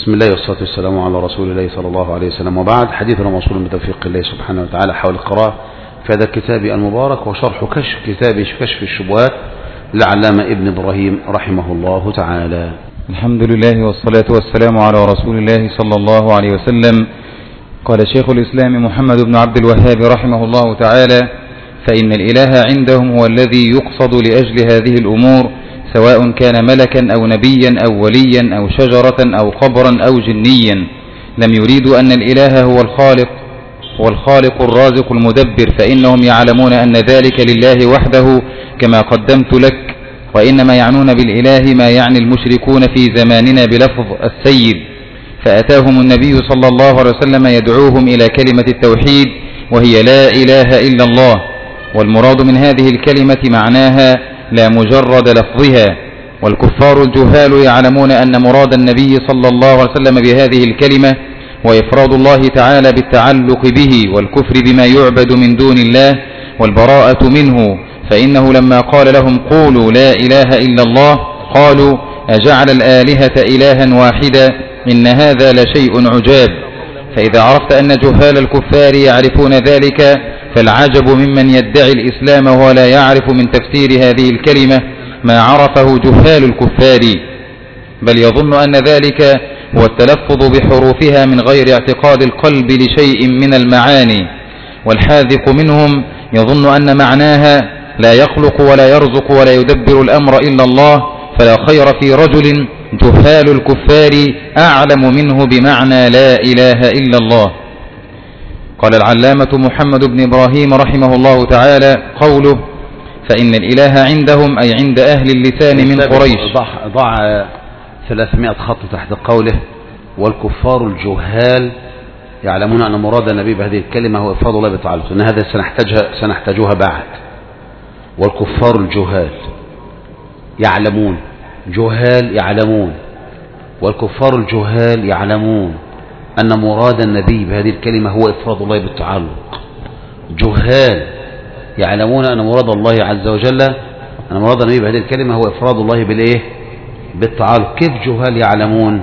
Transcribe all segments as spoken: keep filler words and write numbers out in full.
بسم الله والصلاة والسلام على رسول الله صلى الله عليه وسلم، وبعد. حديثنا موصول بتوفيق الله سبحانه وتعالى حول القراءة في هذا الكتاب المبارك وشرح كشف كتاب كشف الشبهات للعلامة ابن إبراهيم رحمه الله تعالى. الحمد لله والصلاة والسلام على رسول الله صلى الله عليه وسلم. قال شيخ الإسلام محمد بن عبد الوهاب رحمه الله تعالى: فإن الإله عندهم هو الذي يقصد لأجل هذه الأمور، سواء كان ملكا أو نبيا أو وليا أو شجرة أو قبرا أو جنيا. لم يريدوا أن الإله هو الخالق هو الخالق الرازق المدبر، فإنهم يعلمون أن ذلك لله وحده كما قدمت لك، وإنما يعنون بالإله ما يعني المشركون في زماننا بلفظ السيد. فأتاهم النبي صلى الله عليه وسلم يدعوهم إلى كلمة التوحيد، وهي لا إله إلا الله، والمراد من هذه الكلمة معناها لا مجرد لفظها. والكفار الجهال يعلمون أن مراد النبي صلى الله عليه وسلم بهذه الكلمة وإفراد الله تعالى بالتعلق به، والكفر بما يعبد من دون الله والبراءة منه. فإنه لما قال لهم قولوا لا إله إلا الله، قالوا أجعل الآلهة إلها واحدا إن هذا لشيء عجاب. فإذا عرفت أن جهال الكفار يعرفون ذلك، فالعجب ممن يدعي الإسلام وهو لا يعرف من تفسير هذه الكلمة ما عرفه جهال الكفار، بل يظن أن ذلك هو التلفظ بحروفها من غير اعتقاد القلب لشيء من المعاني. والحاذق منهم يظن أن معناها لا يخلق ولا يرزق ولا يدبر الأمر إلا الله، فلا خير في رجل جهال الكفار أعلم منه بمعنى لا إله إلا الله. قال العلامة محمد بن إبراهيم رحمه الله تعالى: قوله فإن الإله عندهم أي عند أهل اللسان من قريش. ضع ثلاثمائة خط تحت قوله والكفار الجهال يعلمون أن مراد النبي بهذه الكلمة هو إفراد الله بالتعلق، إن هذا سنحتاجها سنحتاجها بعد. والكفار الجهال يعلمون، جهال يعلمون، والكفار الجهال يعلمون أن مراد النبي بهذه الكلمة هو إفراد الله بالتعلق. جهال يعلمون أن مراد الله عز وجل أن مراد النبي بهذه الكلمة هو إفراد الله بالإيه؟ بالتعلق. كيف جهال يعلمون؟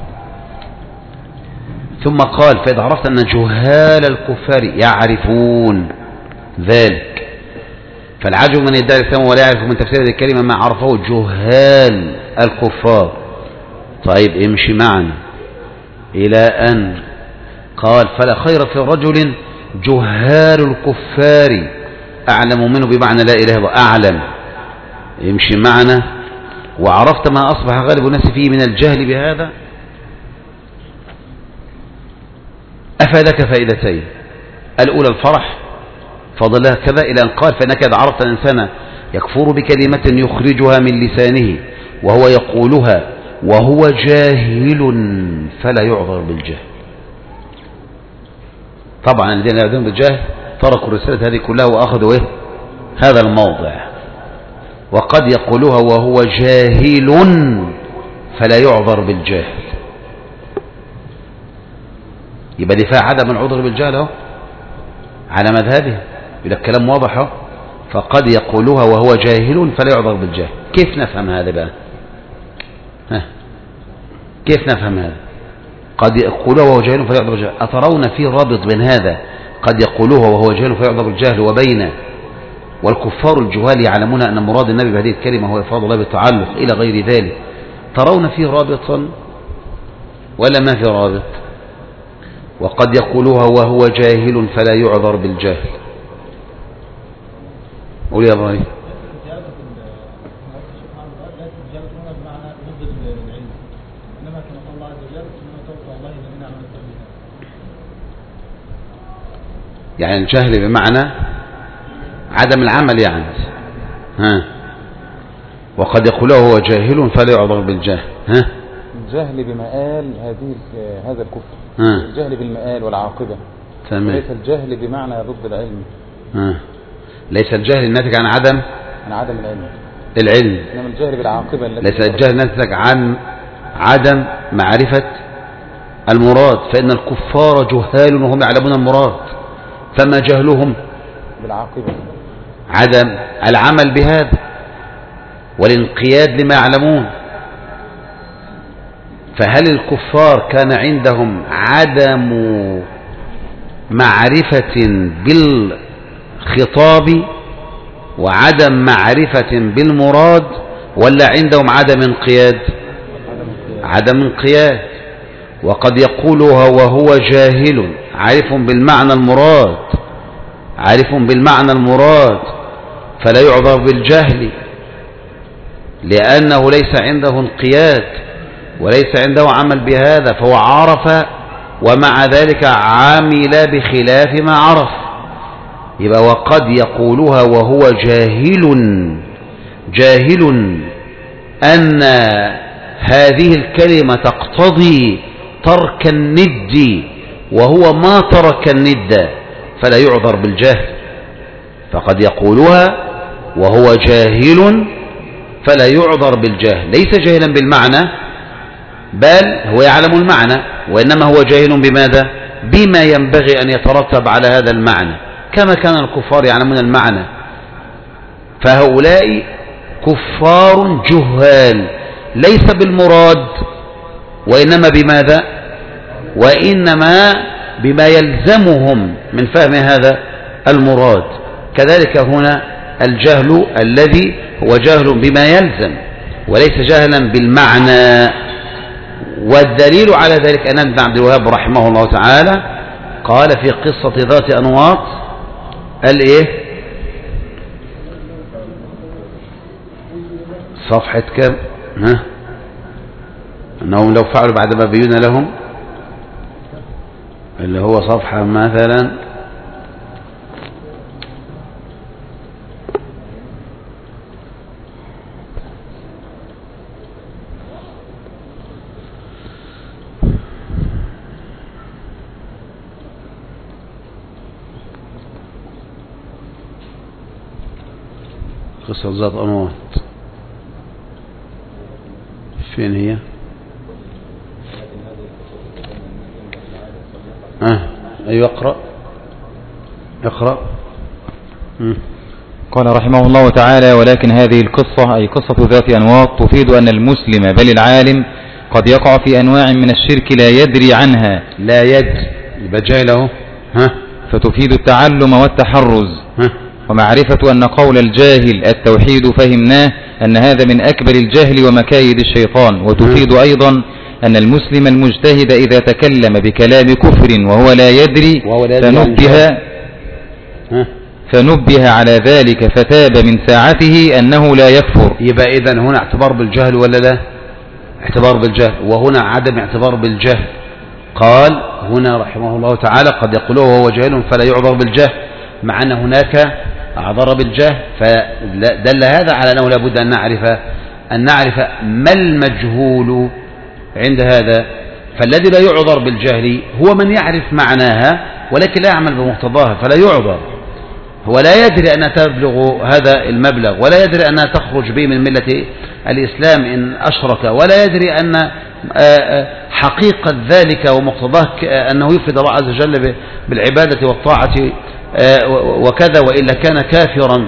ثم قال فإذا عرفت أن جهال الكفار يعرفون ذلك، فالعجب من يدعي الإسلام ولا يعرف من تفسير هذه الكلمة ما عرفه جهال الكفار. طيب امشي معنا إلى أن قال فلا خير في رجل جهال الكفار أعلم منه بمعنى لا إله إلا الله. أعلم، امشي معنا وعرفت ما أصبح غالب الناس فيه من الجهل بهذا. أفادك فائدتين: الأولى الفرح فضلها كذا، إلى أن قال فإنك إذا عرفت الإنسان يكفر بكلمة يخرجها من لسانه وهو يقولها وهو جاهل فلا يعذر بالجهل. طبعا الذين لا يعذرون بالجهل تركوا الرسالة هذه كلها وأخذوا إيه؟ هذا الموضع. وقد يقولها وهو جاهل فلا يعذر بالجهل، يبقى دفاع عدم العذر بالجهل اهو على مذهبه، يبقى الكلام واضح اهو. فقد يقولها وهو جاهل فلا يعذر بالجهل. كيف نفهم هذا بقى؟ ها كيف نفهم هذا؟ قد يقولها وهو جاهل فلا يعذر بالجهل. أترون في رابط بين هذا قد يقولها وهو جاهل فلا يعذر بالجهل وبين والكفار الجهال يعلمون أن مراد النبي بهذه الكلمة هو إفراد الله بالتعلق إلى غير ذلك؟ ترون في رابطا ولا ما في رابط؟ وقد يقولها وهو جاهل فلا يعذر بالجهل. قول يا إبراهيم. يعني الجهل بمعنى عدم العمل يعني. ها وقد يقول هو جاهل فلا يعذر بالجهل. ها الجهل بمآل هذه هذا الكفر. ها الجهل بالمآل والعاقبة. تمام. ليس الجهل بمعنى ضد العلم. ها ليس الجهل الناتج عن عدم عن عدم العلم العلم انما الجهل بالعاقبة. ليس الجهل الناتج عن عدم معرفة المراد، فإن الكفار جهال وهم يعلمون المراد، فما جهلهم بالعاقبة عدم العمل بهذا والانقياد لما يعلمون. فهل الكفار كان عندهم عدم معرفة بالخطاب وعدم معرفة بالمراد، ولا عندهم عدم انقياد؟ عدم انقياد. وقد يقولها وهو جاهل عارف بالمعنى المراد، عارف بالمعنى المراد فلا يعذر بالجهل، لأنه ليس عنده انقياد وليس عنده عمل بهذا، فهو عرف ومع ذلك عامل بخلاف ما عرف. يبقى وقد يقولها وهو جاهل جاهل أن هذه الكلمة تقتضي ترك الند وهو ما ترك الند فلا يعذر بالجهل. فقد يقولها وهو جاهل فلا يعذر بالجهل، ليس جاهلا بالمعنى بل هو يعلم المعنى، وإنما هو جاهل بماذا؟ بما ينبغي أن يترتب على هذا المعنى، كما كان الكفار يعلمون المعنى. فهؤلاء كفار جهال ليس بالمراد وإنما بماذا؟ وإنما بما يلزمهم من فهم هذا المراد. كذلك هنا الجهل الذي هو جهل بما يلزم وليس جهلا بالمعنى. والدليل على ذلك أن ابن عبد الوهاب رحمه الله تعالى قال في قصة ذات أنواط الإيه؟ صفحة كم؟ ها؟ أنهم لو فعلوا بعد ما بينا لهم، اللي هو صفحة مثلا قصة ذات أنواط، فين هي؟ آه. أيوة اقرأ اقرأ. م. قال رحمه الله تعالى: ولكن هذه القصة أي قصة ذات أنواط تفيد أن المسلم بل العالم قد يقع في أنواع من الشرك لا يدري عنها. لا يدري يبقى جاهله، ها؟ فتفيد التعلم والتحرز، ها؟ ومعرفة أن قول الجاهل التوحيد فهمناه أن هذا من أكبر الجهل ومكايد الشيطان. وتفيد أيضا أن المسلم المجتهد إذا تكلم بكلام كفر وهو لا يدري فنبه, فنبه على ذلك فتاب من ساعته أنه لا يكفر. يبقى إذن هنا اعتبار بالجهل ولا لا؟ اعتبار بالجهل، وهنا عدم اعتبار بالجهل. قال هنا رحمه الله تعالى: قد يقوله وهو جاهل فلا يعذر بالجهل، مع أن هناك أعذر بالجهل، فدل هذا على أنه لابد أن نعرف أن نعرف ما المجهول عند هذا. فالذي لا يعذر بالجهل هو من يعرف معناها ولكن لا يعمل بمقتضاها فلا يعذر. هو لا يدري أنها تبلغ هذا المبلغ، ولا يدري أنها تخرج به من ملة الإسلام إن أشرك، ولا يدري أن حقيقة ذلك ومقتضاه أنه يفرد الله عز وجل بالعبادة والطاعة وكذا، وإلا كان كافرا.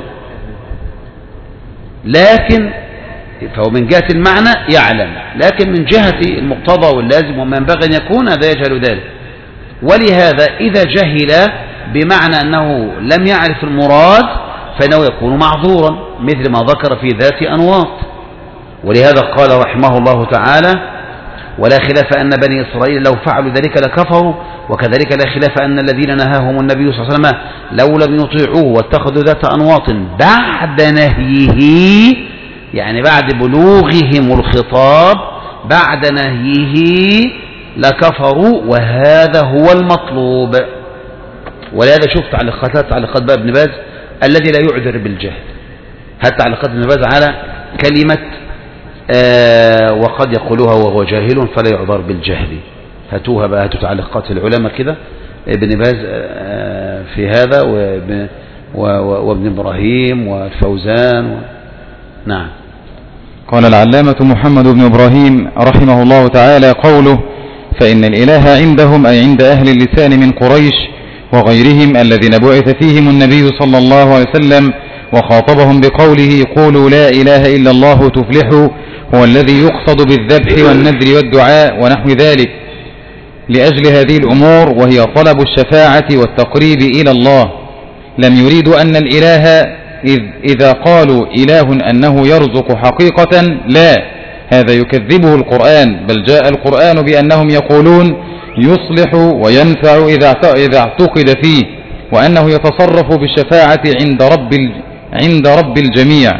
لكن فهو من جهة المعنى يعلم، لكن من جهة المقتضى واللازم وما ينبغي أن يكون هذا يجهل ذلك. ولهذا إذا جهل بمعنى أنه لم يعرف المراد فإنه يكون معذورا، مثل ما ذكر في ذات أنواط. ولهذا قال رحمه الله تعالى: ولا خلاف أن بني إسرائيل لو فعلوا ذلك لكفروا، وكذلك لا خلاف أن الذين نهاهم النبي صلى الله عليه وسلم لو لم يطيعوه واتخذوا ذات أنواط بعد نهيه، يعني بعد بلوغهم الخطاب بعد نهيه لكفروا، وهذا هو المطلوب. ولهذا شوف تعليقات تعليقات بقى ابن باز الذي لا يعذر بالجهل، هات تعليقات ابن باز على كلمة آه وقد يقولها وهو جاهل فلا يعذر بالجهل. هاتوها بقى، هاتوا تعليقات العلماء كده، ابن باز آه في هذا وابن, وابن إبراهيم والفوزان و... نعم. قال العلامة محمد بن إبراهيم رحمه الله تعالى: قوله: فإن الإله عندهم أي عند أهل اللسان من قريش وغيرهم الذين بعث فيهم النبي صلى الله عليه وسلم وخاطبهم بقوله قولوا لا إله إلا الله تفلحوا هو الذي يقصد بالذبح والنذر والدعاء ونحو ذلك لأجل هذه الأمور، وهي طلب الشفاعة والتقريب إلى الله. لم يريدوا أن الإله إذ إذا قالوا إله أنه يرزق حقيقة، لا، هذا يكذبه القرآن، بل جاء القرآن بأنهم يقولون يصلح وينفع إذا اعتقد فيه، وأنه يتصرف بالشفاعة عند رب عند رب الجميع.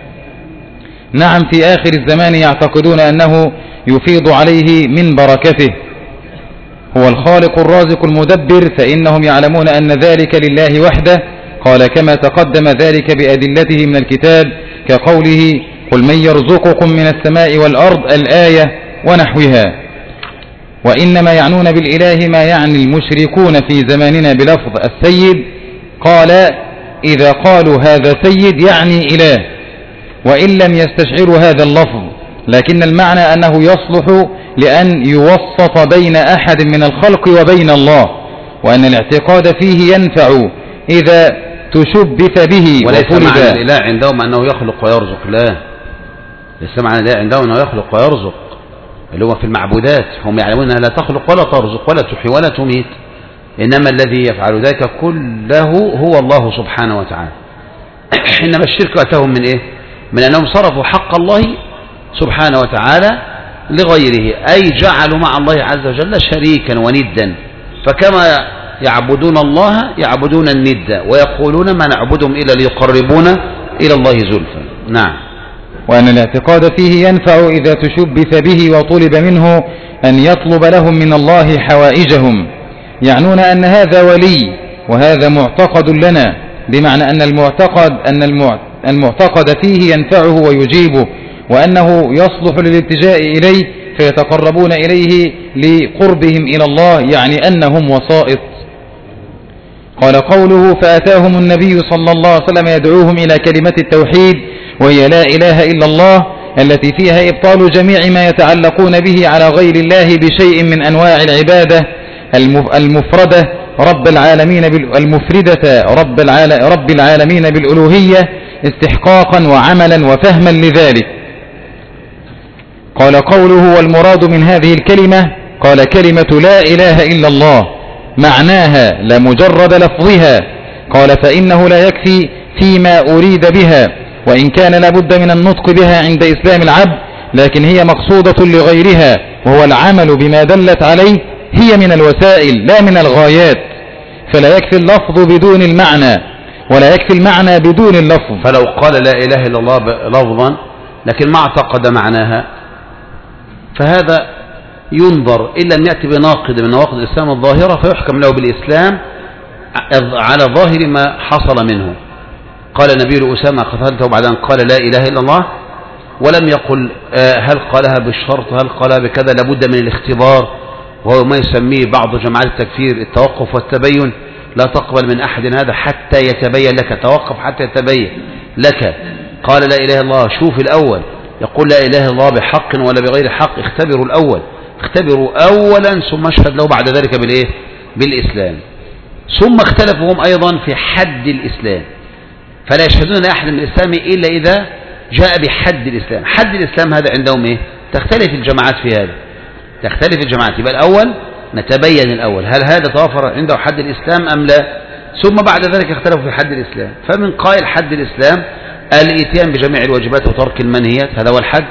نعم، في آخر الزمان يعتقدون أنه يفيض عليه من بركته. هو الخالق الرازق المدبر، فإنهم يعلمون أن ذلك لله وحده، قال كما تقدم ذلك بأدلته من الكتاب كقوله قل من يرزقكم من السماء والأرض الآية ونحوها. وإنما يعنون بالإله ما يعني المشركون في زماننا بلفظ السيد، قال إذا قالوا هذا سيد يعني إله، وإن لم يستشعروا هذا اللفظ، لكن المعنى أنه يصلح لأن يوسط بين أحد من الخلق وبين الله، وأن الاعتقاد فيه ينفع إذا تشبث به. وليس معنى الإله عندهم أنه يخلق ويرزق، لا، ليس معنى الإله عندهم أنه يخلق ويرزق اللي هو في المعبودات، هم يعلمون أنها لا تخلق ولا ترزق ولا تحيي ولا تميت، إنما الذي يفعل ذلك كله هو الله سبحانه وتعالى. إنما الشرك أتاهم من إيه؟ من أنهم صرفوا حق الله سبحانه وتعالى لغيره، أي جعلوا مع الله عز وجل شريكا وندا، فكما يعبدون الله يعبدون الند، ويقولون ما نعبدهم إلا ليقربونا إلى الله زلفى. نعم. وأن الاعتقاد فيه ينفع إذا تشبث به وطلب منه أن يطلب لهم من الله حوائجهم، يعنون أن هذا ولي وهذا معتقد لنا، بمعنى أن المعتقد أن المعتقد فيه ينفعه ويجيبه، وأنه يصلح للالتجاء إليه فيتقربون إليه لقربهم إلى الله، يعني أنهم وسائط. قال قوله فأتاهم النبي صلى الله عليه وسلم يدعوهم إلى كلمة التوحيد، وهي لا إله إلا الله، التي فيها إبطال جميع ما يتعلقون به على غير الله بشيء من أنواع العبادة المفردة رب العالمين المفردة رب رب العالمين بالألوهية استحقاقا وعملا وفهما لذلك. قال قوله والمراد من هذه الكلمة، قال كلمة لا إله إلا الله معناها لا مجرد لفظها، قال فإنه لا يكفي فيما أريد بها، وإن كان لابد من النطق بها عند إسلام العبد، لكن هي مقصودة لغيرها، وهو العمل بما دلت عليه، هي من الوسائل لا من الغايات، فلا يكفي اللفظ بدون المعنى، ولا يكفي المعنى بدون اللفظ. فلو قال لا إله إلا الله لفظا لكن ما اعتقد معناها، فهذا ينظر إن لم يأتي بناقض من نواقض الإسلام الظاهرة فيحكم له بالإسلام على ظاهر ما حصل منه. قال النبي لأسامة قتلته بعد أن قال لا إله إلا الله، ولم يقل هل قالها بالشرط هل قالها بكذا، لابد من الاختبار، وهو ما يسميه بعض جماعات التكفير التوقف والتبين. لا تقبل من أحد هذا حتى يتبين لك، توقف حتى يتبين لك. قال لا إله إلا الله، شوف الأول يقول لا إله إلا الله بحق ولا بغير حق، اختبروا الأول، اختبروا أولا ثم اشهد له بعد ذلك بالإيه؟ بالإسلام. ثم اختلفوا هم أيضا في حد الإسلام، فلا يشهدون لأحد من الإسلام إلا إذا جاء بحد الإسلام. حد الإسلام هذا عندهم إيه؟ تختلف الجماعات في هذا، تختلف الجماعات. يبقى الأول نتبين الأول هل هذا توفر عنده حد الإسلام أم لا، ثم بعد ذلك اختلفوا في حد الإسلام. فمن قائل حد الإسلام الإتيان بجميع الواجبات وترك المنهيات، هذا هو الحد،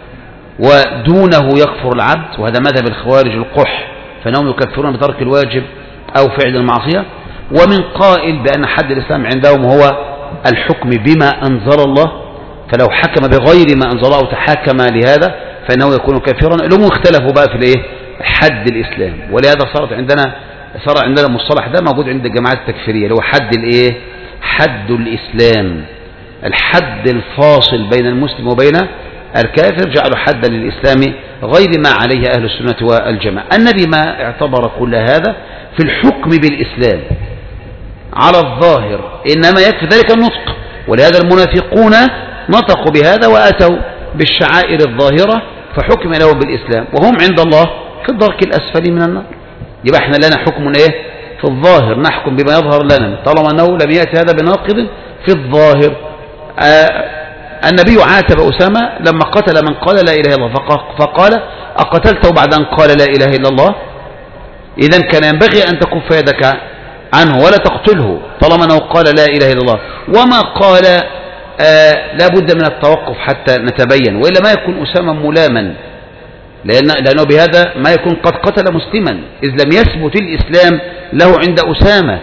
ودونه يكفر العبد، وهذا مذهب الخوارج القح، فإنهم يكفرون بترك الواجب أو فعل المعصية. ومن قائل بأن حد الإسلام عندهم هو الحكم بما أنزل الله، فلو حكم بغير ما أنزل الله أو تحاكم لهذا فإنه يكون كافرا. لهم اختلفوا بقى في الإيه؟ حد الإسلام. ولهذا صارت عندنا صار عندنا المصطلح ده موجود عند الجماعات التكفيرية، اللي هو حد الإيه؟ حد الإسلام، الحد الفاصل بين المسلم وبين الكافر، جعلوا حدا للإسلام غير ما عليه أهل السنة والجماعة. النبي ما اعتبر كل هذا في الحكم بالإسلام على الظاهر، إنما يكفي ذلك النطق. ولهذا المنافقون نطقوا بهذا وأتوا بالشعائر الظاهرة فحكم لهم بالإسلام، وهم عند الله في الدرك الأسفل من النار. يبقى احنا لنا حكم ايه؟ في الظاهر، نحكم بما يظهر لنا طالما أنه لم يأتي هذا بناقض في الظاهر. آه النبي عاتب أسامة لما قتل من قال لا إله إلا الله، فقال أقتلته بعد أن قال لا إله إلا الله؟ إذن كان ينبغي أن تكف يدك عنه ولا تقتله طالما أنه قال لا إله إلا الله. وما قال آه لا بد من التوقف حتى نتبين، وإلا ما يكون أسامة ملاما، لأن لأنه بهذا ما يكون قد قتل مسلما، إذ لم يثبت الإسلام له عند أسامة.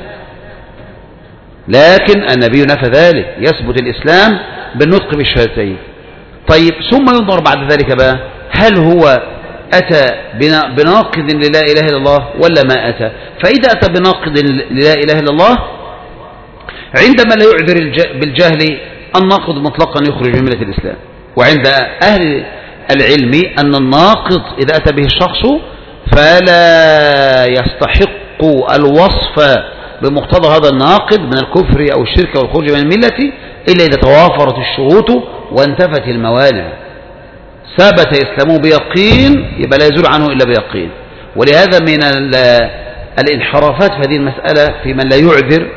لكن النبي نفى ذلك، يثبت الإسلام بالنطق بالشهادتين. طيب ثم ينظر بعد ذلك بقى هل هو أتى بناقض للا إله إلا الله ولا ما أتى؟ فإذا أتى بناقض للا إله إلا الله عندما لا يعذر بالجهل الناقض مطلقا يخرج من ملة الإسلام. وعند أهل العلم أن الناقض إذا أتى به الشخص فلا يستحق الوصف بمقتضى هذا الناقض من الكفر أو الشرك أو الخروج من الملة إلا إذا توافرت الشروط وانتفت الموانع. ثبت إسلامه بيقين يبقى لا يزول عنه إلا بيقين. ولهذا من الانحرافات في هذه المسألة في من لا يعذر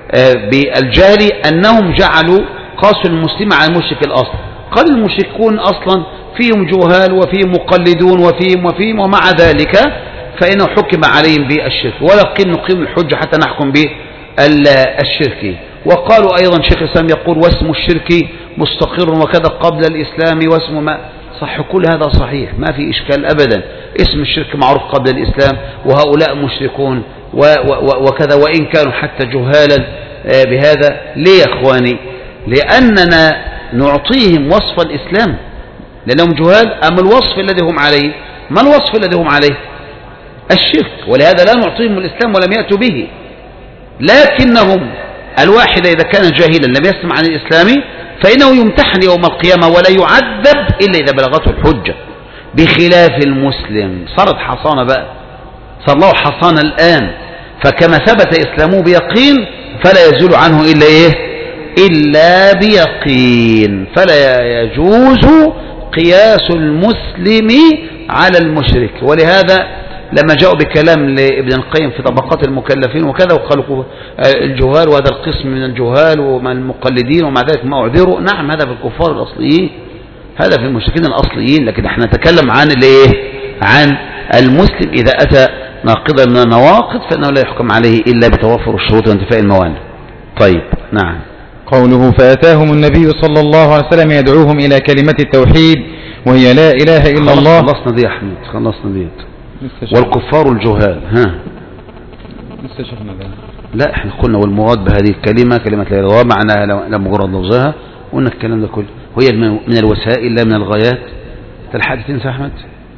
بالجهل أنهم جعلوا قاسوا المسلم على المشرك الأصل. قال المشركون أصلا فيهم جهال وفيهم مقلدون وفيهم وفيهم ومع ذلك فإنه حكم عليهم بالشرك، ولكن نقيم الحجة حتى نحكم بالشرك. وقالوا أيضا شيخ الإسلام يقول واسم الشرك مستقر وكذا قبل الإسلام واسم ما صح. كل هذا صحيح ما في إشكال أبدا، اسم الشرك معروف قبل الإسلام وهؤلاء مشركون وكذا وإن كانوا حتى جهالا بهذا. ليه يا أخواني؟ لأننا نعطيهم وصف الإسلام لأنهم جهال. أما الوصف الذي هم عليه، ما الوصف الذي هم عليه؟ الشرك. ولهذا لا نعطيهم الإسلام ولم يأتوا به. لكنهم الواحد إذا كان جاهلا لم يسمع عن الإسلام فإنه يمتحن يوم القيامة ولا يعذب إلا إذا بلغته الحجة، بخلاف المسلم صارت حصانة بقى، صار له حصانة الآن. فكما ثبت إسلامه بيقين فلا يزول عنه إلا إيه؟ إلا بيقين. فلا يجوز قياس المسلم على المشرك. ولهذا لما جاءوا بكلام لابن القيم في طبقات المكلفين وكذا وقالوا الجهال وهذا القسم من الجهال ومن المقلدين ومع ذلك ما أعذروا، نعم هذا في الكفار الأصليين، هذا في المشركين الأصليين. لكن احنا نتكلم عن الايه؟ عن المسلم إذا أتى ناقضا من النواقض فإنه لا يحكم عليه إلا بتوفر الشروط وانتفاء الموانع. طيب نعم. قوله فأتاهم النبي صلى الله عليه وسلم يدعوهم إلى كلمة التوحيد وهي لا إله إلا الله. خلصنا دي يا أحمد، خلصنا دي. والكفار الجهال. ها لسه شفنا ده. لا احنا قلنا والمراد بهذه الكلمة كلمة لا إله إلا الله معناها لا مجرد لفظها، قلنا الكلام ده كله وهي من الوسائل لا من الغايات. تلحق تنسى أحمد؟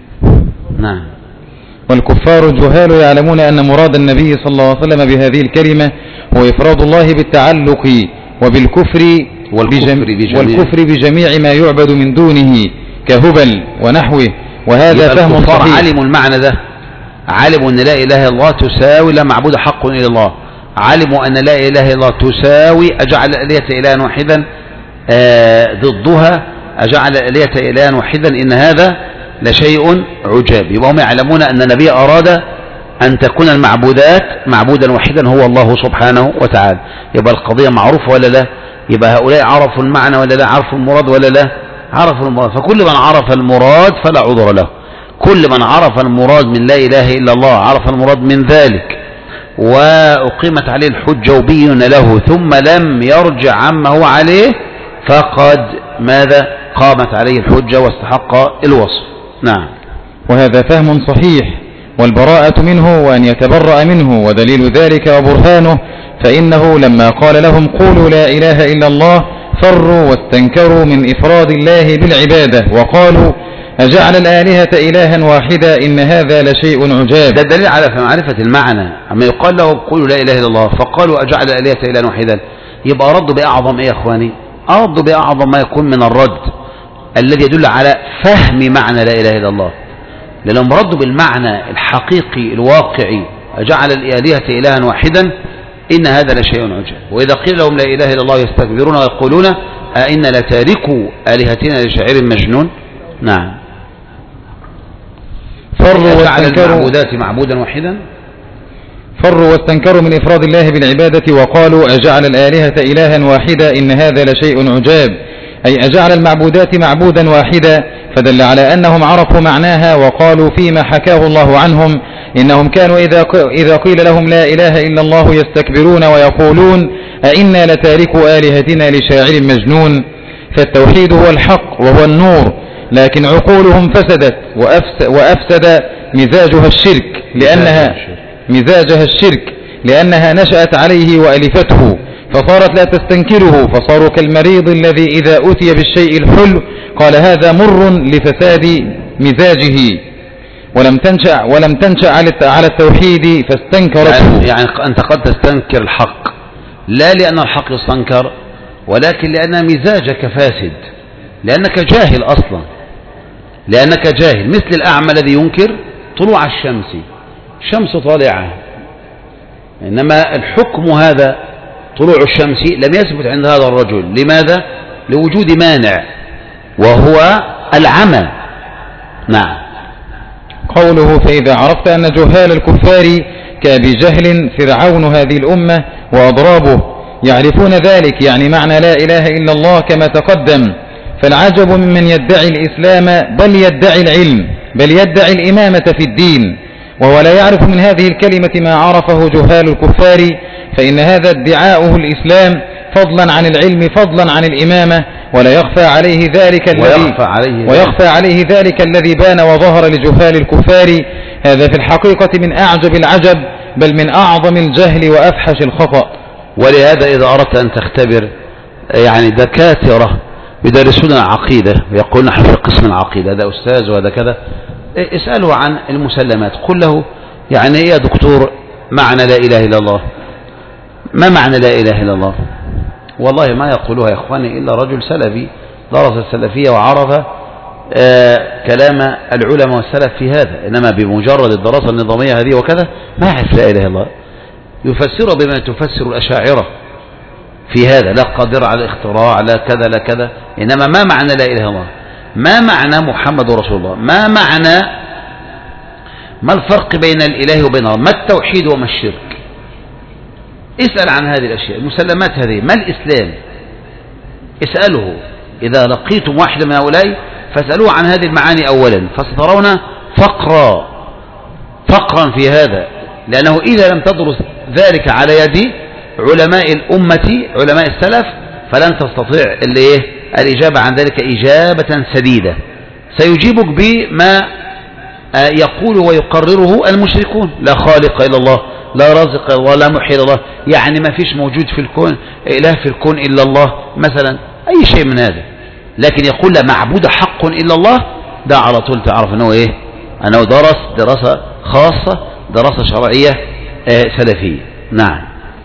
نعم. والكفار الجهال يعلمون أن مراد النبي صلى الله عليه وسلم بهذه الكلمة هو إفراد الله بالتعلق وبالكفر والكفر بجميع, والكفر بجميع ما يعبد من دونه كهبل ونحوه. وهذا فهم صحيح. علموا المعنى ده، علموا أن لا إله إلا الله تساوي لا معبود حق إلا الله، علموا أن لا إله إلا الله تساوي أجعل الآلهة إلها واحدا آه ضدها أجعل الآلهة إلها واحدا إن هذا لشيء عجاب. يبقى هم يعلمون أن النبي أراد أن تكون المعبودات معبودا واحدا هو الله سبحانه وتعالى. يبقى القضية معروفة ولا لا؟ يبقى هؤلاء عرفوا المعنى ولا لا؟ عرفوا المراد ولا لا؟ عرفوا المراد. فكل من عرف المراد فلا عذر له، كل من عرف المراد من لا إله إلا الله عرف المراد من ذلك وأقيمت عليه الحجة وبين له ثم لم يرجع عما هو عليه فقد ماذا؟ قامت عليه الحجة واستحق الوصف. نعم. وهذا فهم صحيح، والبراءة منه وأن يتبرأ منه، ودليل ذلك وبرهانه فإنه لما قال لهم قولوا لا إله إلا الله فروا واستنكروا من إفراد الله بالعبادة وقالوا أجعل الآلهة إلها واحدا إن هذا لشيء عجاب. ده دليل على معرفة المعنى. أما يقال لهم قولوا لا إله إلا الله فقالوا أجعل الآلهة إلها واحدا، يبقى ردوا بأعظم إيه يا أخواني؟ ردوا بأعظم ما يكون من الرد الذي يدل على فهم معنى لا إله إلا الله، لأنهم ردوا بالمعنى الحقيقي الواقعي أجعل الآلهة إلها واحدا إن هذا لشيء عجاب. وإذا قيل لهم لا إله إلا الله يستكبرون ويقولون أئن لتاركوا آلهتنا لشاعر مجنون. نعم. فروا جعل المعبودات معبودا واحدا. فروا واستنكروا من إفراد الله بالعبادة وقالوا أجعل الآلهة إلها واحدا إن هذا لشيء عجاب، أي أجعل المعبودات معبودا واحدا، فدل على أنهم عرفوا معناها وقالوا فيما حكاه الله عنهم إنهم كانوا إذا قيل لهم لا إله إلا الله يستكبرون ويقولون أئنا لتاركوا آلهتنا لشاعر مجنون. فالتوحيد هو الحق وهو النور، لكن عقولهم فسدت وأفسد مزاجها الشرك لأنها مزاجها الشرك لأنها نشأت عليه وألفته، فصارت لا تستنكره، فصاروا كالمريض الذي إذا أتي بالشيء الحلو قال هذا مر لفساد مزاجه، ولم تنشأ ولم تنشأ على التوحيد فاستنكرته. يعني, يعني أنت قد تستنكر الحق لا لأن الحق يستنكر، ولكن لأن مزاجك فاسد، لأنك جاهل أصلا، لأنك جاهل مثل الأعمى الذي ينكر طلوع الشمس، شمس طالعة، إنما الحكم هذا طلوع الشمس لم يثبت عند هذا الرجل. لماذا؟ لوجود مانع وهو العمى. نعم. قوله فإذا عرفت أن جهال الكفار كأبي جهل فرعون هذه الأمة وأضرابه يعرفون ذلك، يعني معنى لا إله إلا الله كما تقدم. فالعجب ممن يدعي الإسلام بل يدعي العلم بل يدعي الإمامة في الدين وهو لا يعرف من هذه الكلمة ما عرفه جهال الكفار، فإن هذا ادعاؤه الإسلام فضلا عن العلم فضلا عن الإمامة، ولا يخفى عليه ذلك الذي ويخفى عليه, ويخفى عليه ذلك الذي بان وظهر لجهال الكفار. هذا في الحقيقة من أعجب العجب بل من أعظم الجهل وأفحش الخطأ. ولهذا إذا أردت أن تختبر يعني دكاترة يدرسون العقيدة ويقول نحن في قسم العقيدة، هذا أستاذ وهذا كذا، اسأله عن المسلمات، قل له يعني إيه يا دكتور معنى لا إله إلا الله؟ ما معنى لا إله إلا الله؟ والله ما يقولها يا إخواني إلا رجل سلفي درس السلفية وعرف آه كلام العلماء والسلف في هذا، إنما بمجرد الدراسة النظامية هذه وكذا ما يعرف لا إله إلا الله، يفسر بما تفسر الأشاعرة في هذا، لا قادر على الاختراع لا كذا لا كذا. إنما ما معنى لا إله إلا الله؟ ما معنى محمد رسول الله؟ ما معنى ما الفرق بين الإله وبين الله؟ ما التوحيد وما الشرك؟ اسأل عن هذه الأشياء المسلمات هذه. ما الإسلام؟ اسأله. إذا لقيتم واحد من هؤلاء فاسألوه عن هذه المعاني أولا، فسترون فقرا فقرا في هذا، لأنه إذا لم تدرس ذلك على يد علماء الأمة علماء السلف فلن تستطيع الإجابة عن ذلك إجابة سديدة. سيجيبك بما يقول ويقرره المشركون، لا خالق إلا الله، لا رازق إلا الله، لا محيي إلا الله، يعني ما فيش موجود في الكون إله في الكون إلا الله مثلا، أي شيء من هذا. لكن يقول لا معبود حق إلا الله، ده على طول تعرف أنه إيه؟ أنه درس دراسة خاصة، دراسة شرعية آه سلفية. نعم.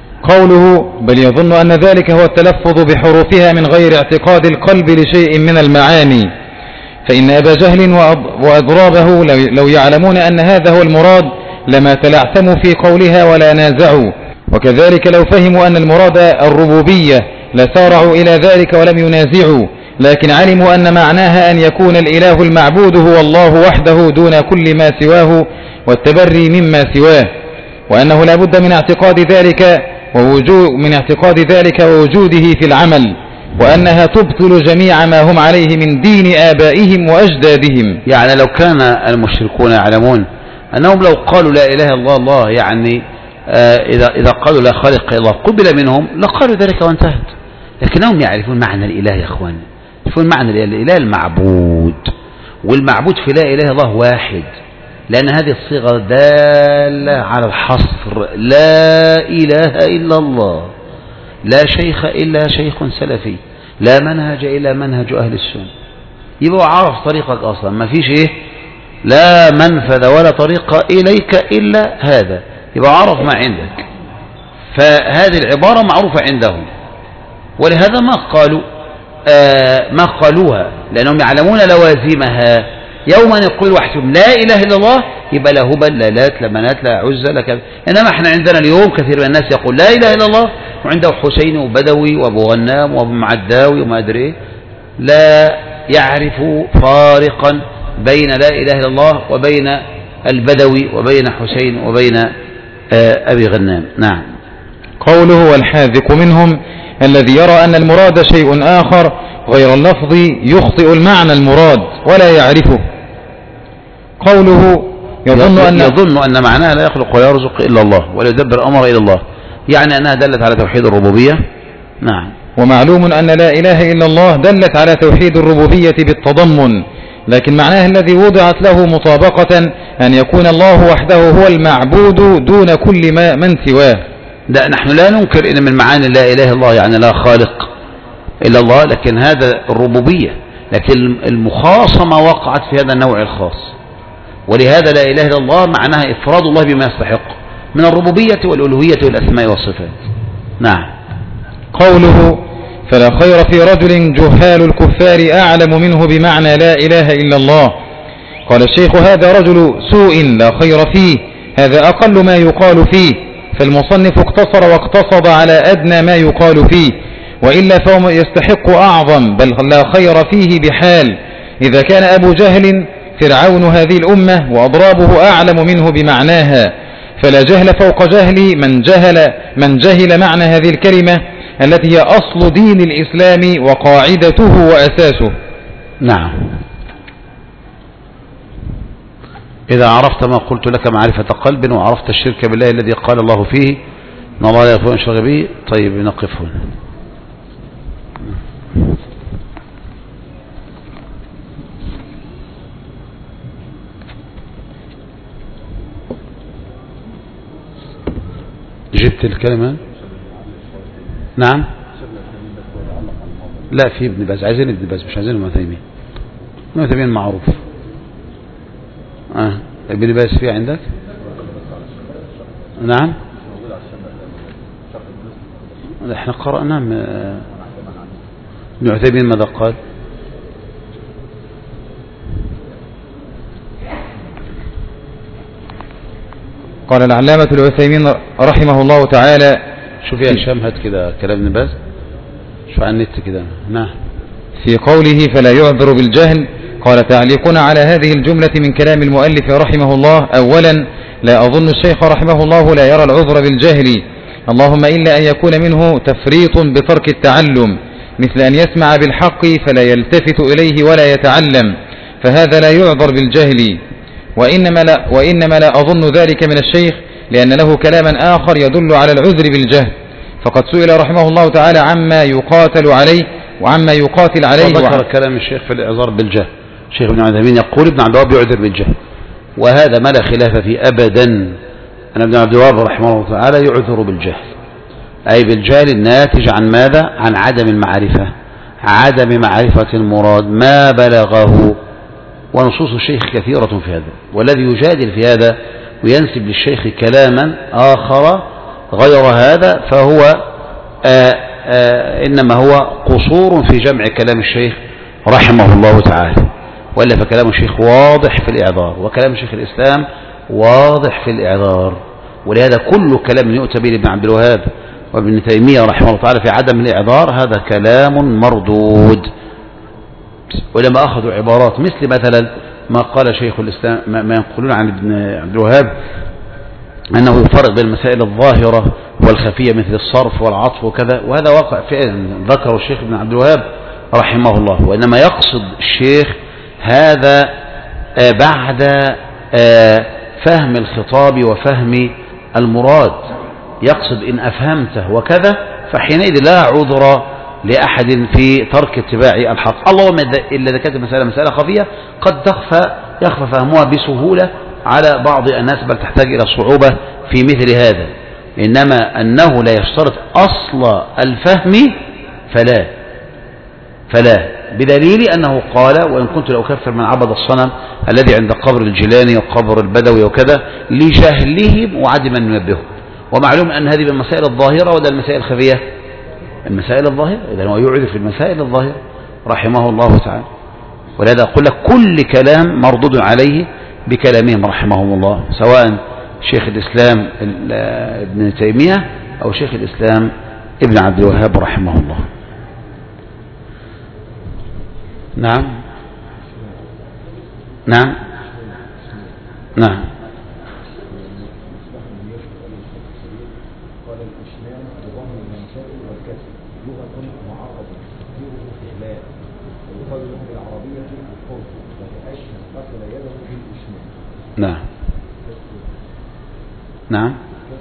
قوله بل يظن أن ذلك هو التلفظ بحروفها من غير اعتقاد القلب لشيء من المعاني، فإن أبا جهل وأضرابه لو يعلمون أن هذا هو المراد لما تلعثموا في قولها ولا نازعوا، وكذلك لو فهموا أن المراد الربوبية لسارعوا إلى ذلك ولم ينازعوا، لكن علموا أن معناها أن يكون الإله المعبود هو الله وحده دون كل ما سواه والتبري مما سواه، وأنه لا بد من اعتقاد ذلك ووجود من اعتقاد ذلك ووجوده في العمل، وأنها تبطل جميع ما هم عليه من دين آبائهم وأجدادهم. يعني لو كان المشركون يعلمون أنهم لو قالوا لا إله إلا الله يعني آه إذا إذا قالوا لا خالق إلا الله قبل منهم لقالوا ذلك وانتهت، لكنهم يعرفون معنى الإله يا أخوان، يعرفون معنى الإله، الإله المعبود، والمعبود في لا إله إلا الله واحد، لأن هذه الصيغة دالة على الحصر، لا إله إلا الله، لا شيخ إلا شيخ سلفي، لا منهج إلا منهج أهل السنة. يبقى عارف طريقك أصلا، ما فيش إيه لا منفذ ولا طريق إليك إلا هذا، يبقى عارف ما عندك. فهذه العبارة معروفة عندهم، ولهذا ما قالوا آه ما قالوها، لأنهم يعلمون لوازمها. يوما يقول وحدهم لا إله إلا الله يبقى لا هبل لا لات لا منات لا عزة لا كذا. إنما احنا عندنا اليوم كثير من الناس يقول لا إله إلا الله وعنده حسين وبدوي وأبو غنام وأبو معداوي وما أدري، لا يعرف فارقا بين لا إله إلا الله وبين البدوي وبين حسين وبين أبي غنام. نعم. قوله والحاذق منهم الذي يرى أن المراد شيء آخر غير اللفظ يخطئ المعنى المراد ولا يعرفه. قوله يظن أن, يظن أن معناها لا يخلق ولا يرزق إلا الله ولا يدبر أمر إلا الله، يعني أنها دلت على توحيد الربوبية. نعم. ومعلوم أن لا إله إلا الله دلت على توحيد الربوبية بالتضمن، لكن معناها الذي وضعت له مطابقة أن يكون الله وحده هو المعبود دون كل ما من سواه. لا، نحن لا ننكر إن من معاني لا إله إلا الله يعني لا خالق إلا الله، لكن هذا الربوبية، لكن المخاصمة وقعت في هذا النوع الخاص، ولهذا لا إله إلا الله معناها إفراد الله بما يستحق من الربوبية والألوهية والأسماء والصفات. نعم. قوله فلا خير في رجل جهال الكفار أعلم منه بمعنى لا إله إلا الله. قال الشيخ هذا رجل سوء لا خير فيه، هذا أقل ما يقال فيه، فالمصنف اقتصر واقتصد على أدنى ما يقال فيه، وإلا فهو يستحق أعظم بل لا خير فيه بحال. إذا كان أبو جهل فرعون هذه الأمة وأضرابه أعلم منه بمعناها، فلا جهل فوق جهل من جهل من جهل معنى هذه الكلمة التي هي أصل دين الإسلام وقاعدته وأساسه. نعم. إذا عرفت ما قلت لك معرفة قلب وعرفت الشرك بالله الذي قال الله فيه إن الله لا يغفر أن يشرك به. طيب نقف هنا. جبت الكلمة. نعم. لا، في ابن باز، عايزين ابن باز مش عايزين ابن تيمية. ابن تيمية معروف. اه ابن باز فيه عندك؟ نعم. احنا قرأنا ابن عثيمين ماذا قال؟ قال العلامة العثيمين رحمه الله تعالى. شوف يا هشام هات كده كلام ابن باز، شو عن النت كده. نعم. في قوله فلا يعذر بالجهل، قال تعليقنا على هذه الجملة من كلام المؤلف رحمه الله. أولا لا أظن الشيخ رحمه الله لا يرى العذر بالجهل، اللهم إلا أن يكون منه تفريط بترك التعلم، مثل أن يسمع بالحق فلا يلتفت إليه ولا يتعلم، فهذا لا يعذر بالجهل. وإنما لا, وإنما لا أظن ذلك من الشيخ، لأن له كلاما آخر يدل على العذر بالجهل، فقد سئل رحمه الله تعالى عما يقاتل عليه وعما يقاتل عليه. وذكر كلام الشيخ في الإعذار بالجهل. الشيخ ابن عثيمين يقول ابن عبد الوهاب يعذر بالجهل، وهذا ما لا خلاف فيه أبدا، أن ابن عبد الوهاب رحمه الله تعالى يعذر بالجهل، أي بالجهل الناتج عن ماذا؟ عن عدم المعرفة، عدم معرفة المراد ما بلغه. ونصوص الشيخ كثيرة في هذا، والذي يجادل في هذا وينسب للشيخ كلاما آخر غير هذا فهو آآ آآ إنما هو قصور في جمع كلام الشيخ رحمه الله تعالى، وإلا فكلام الشيخ واضح في الإعذار، وكلام شيخ الإسلام واضح في الإعذار. ولهذا كل كلام يؤتى به لابن عبد الوهاب وابن تيمية رحمه الله تعالى في عدم الإعذار هذا كلام مردود. ولما أخذوا عبارات مثل مثلا ما قال شيخ الإسلام، ما ينقلون عن ابن عبد الوهاب أنه يفرق بين المسائل الظاهرة والخفية مثل الصرف والعطف وكذا، وهذا واقع فعلا ذكره الشيخ ابن عبد الوهاب رحمه الله. وإنما يقصد الشيخ هذا بعد فهم الخطاب وفهم المراد، يقصد إن أفهمته وكذا فحينئذ لا عذر لأحد في ترك اتباع الحق، اللهم إلا إذا كانت المسألة مسألة خفية قد تخفى يخفى فهمها بسهولة على بعض الناس، بل تحتاج إلى صعوبة في مثل هذا. إنما أنه لا يشترط أصل الفهم فلا فلا بدليل أنه قال وإن كنت لأكفر من عبد الصنم الذي عند قبر الجيلاني وقبر البدوي وكذا لجهلهم وعدم أن ينبههم. ومعلوم أن هذه من المسائل الظاهرة وده المسائل الخفية، المسائل الظاهرة، إذن هو يعذر في المسائل الظاهرة رحمه الله تعالى. ولهذا أقول لك كل كلام مردود عليه بكلامهم رحمهم الله، سواء شيخ الإسلام ابن تيمية أو شيخ الإسلام ابن عبد الوهاب رحمه الله. نعم نعم نعم قال الإشمام بضم المنشأ والكسر لغة معرضة تفسيره استغلال ويقال له بالعربية الفرس وكأشهر غسل يده بالإشمام. نعم نعم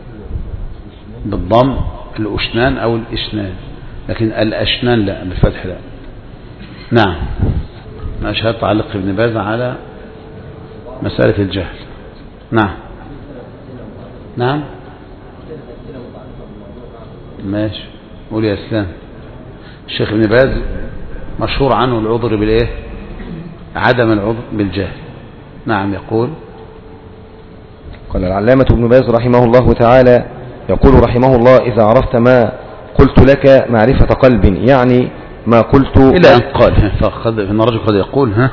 بالضم الأشنان أو الإشنان، لكن الأشنان لا بالفتح لا. نعم ماشي. تعلق ابن باز على مسألة الجهل. نعم نعم ماشي. قول يا اسلام. الشيخ ابن باز مشهور عنه العذر بالايه؟ عدم العذر بالجهل. نعم يقول. قال العلامة ابن باز رحمه الله تعالى يقول رحمه الله: إذا عرفت ما قلت لك معرفة قلب، يعني ما قلت إلى أن قال. فقد إن الرجل قد يقول ها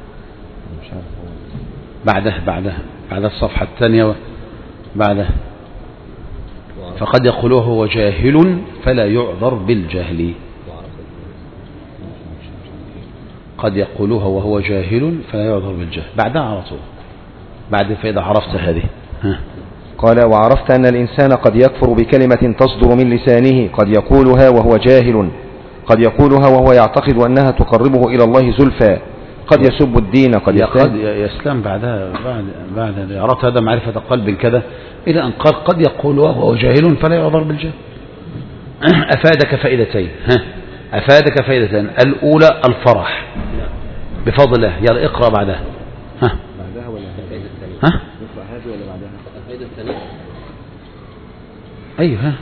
بعده بعده بعد الصفحة الثانية بعده، فقد يقول هو جاهل فلا يعذر بالجهل. قد يقولها وهو جاهل فلا يعذر بالجهل بعدها على طول، بعد فإذا عرفت هذه. ها. قال: وعرفت أن الإنسان قد يكفر بكلمة تصدر من لسانه، قد يقولها وهو جاهل، قد يقولها وهو يعتقد أنها تقربه إلى الله زلفى، قد يسب الدين، قد قد يسلم بعدها بعد بعد عرفت هذا معرفة قلب كذا إلى أن قال قد يقولها وهو جاهل فلا يعذر بالجهل. أفادك فائدتين. ها. أفادك فائدتين. الأولى الفرح بفضل الله. يلا اقرأ بعدها. ها. بعدها ولا الفائدة الثانية؟ ها؟ نقرأ هذه ولا بعدها؟ الفائدة الثانية. أيوه. ها.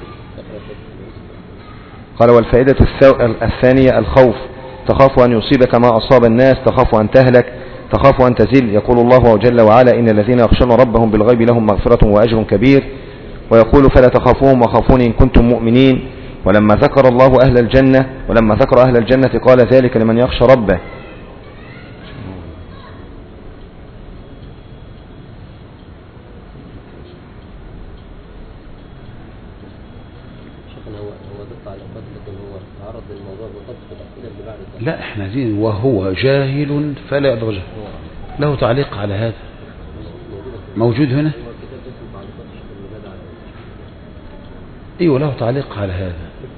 قال: والفائدة الثانية الخوف، تخاف أن يصيبك ما أصاب الناس، تخاف أن تهلك، تخاف أن تزل. يقول الله جل وعلا: إن الذين يخشون ربهم بالغيب لهم مغفرة وأجر كبير. ويقول: فلا تخافوهم وخافوني إن كنتم مؤمنين. ولما ذكر الله أهل الجنة ولما ذكر أهل الجنة قال: ذلك لمن يخشى ربه. لا احنا عايزين وهو جاهل فلا يعذر جهل. له تعليق على هذا موجود هنا. ايوه له تعليق على هذا.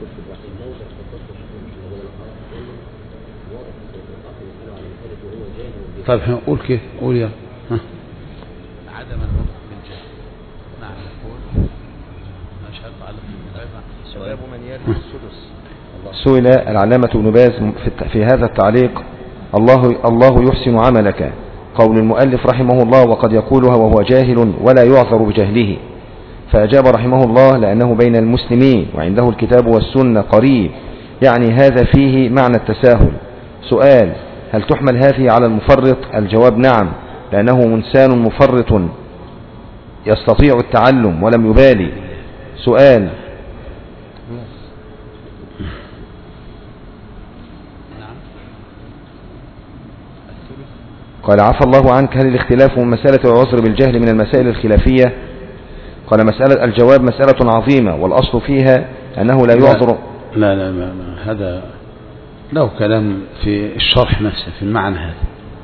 طيب قول كيف قول يا ها. عدم العذر بالجهل. نعم يقول مش هتعلق سبب من يرث السدس. سئل العلامة ابن باز في هذا التعليق: الله الله يحسن عملك. قول المؤلف رحمه الله: وقد يقولها وهو جاهل ولا يعذر بجهله. فأجاب رحمه الله: لأنه بين المسلمين وعنده الكتاب والسنة قريب، يعني هذا فيه معنى التساهل. سؤال: هل تحمل هذه على المفرط؟ الجواب: نعم، لأنه إنسان مفرط يستطيع التعلم ولم يبالي. سؤال: قال: عفى الله عنك، هل الاختلاف من مسألة العذر بالجهل من المسائل الخلافية؟ قال: مسألة الجواب مسألة عظيمة، والأصل فيها أنه لا يعذر. لا لا, لا, لا هذا له كلام في الشرح نفسه في المعنى هذا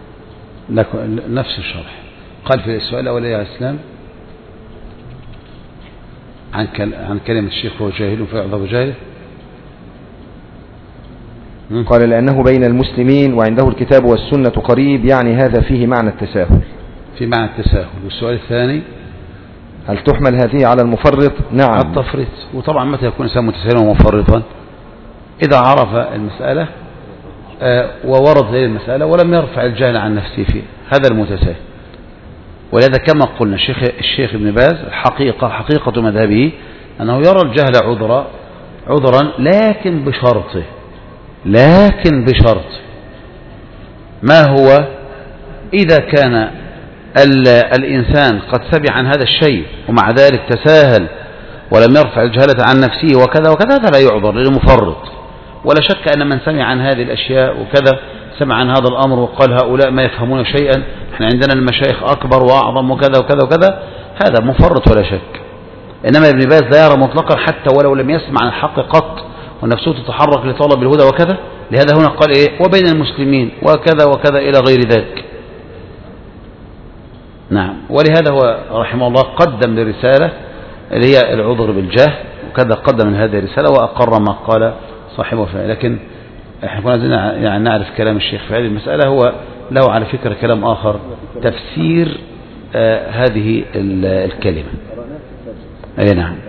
نفس الشرح. قال في السؤال الأول يا إسلام عن عن كلمة الشيخ هو جاهل فيعذر بجهله. قال: لأنه بين المسلمين وعنده الكتاب والسنة قريب، يعني هذا فيه معنى التساهل. في معنى التساهل. والسؤال الثاني: هل تحمل هذه على المفرط؟ نعم، التفريط. وطبعا متى يكون إنسان متساهلا ومفرطا؟ إذا عرف المسألة آه وورد هذه المسألة ولم يرفع الجهل عن نفسه فيه، هذا المتساهل. ولذا كما قلنا الشيخ الشيخ ابن باز حقيقة حقيقة مذهبه أنه يرى الجهل عذرا عذرا لكن بشرطه لكن بشرط ما هو؟ إذا كان الإنسان قد سمع عن هذا الشيء ومع ذلك تساهل ولم يرفع الجهالة عن نفسه وكذا وكذا فلا يعذر للمفرط. ولا شك أن من سمع عن هذه الأشياء وكذا سمع عن هذا الأمر وقال هؤلاء ما يفهمون شيئا، احنا عندنا المشايخ أكبر وأعظم وكذا وكذا وكذا، هذا مفرط ولا شك. إنما ابن باز لا يرى مطلقا حتى ولو لم يسمع عن الحق قط ونفسه تتحرك لطلب الهدى وكذا. لهذا هنا قال إيه؟ وبين المسلمين وكذا وكذا إلى غير ذلك. نعم. ولهذا هو رحمه الله قدم للرسالة اللي هي العذر بالجهل وكذا قدم من هذه الرسالة وأقر ما قال صاحبه فيها. لكن احنا كنا عايزين يعني نعرف كلام الشيخ في هذه المسألة. هو له على فكرة كلام آخر تفسير آه هذه الكلمة. أي نعم.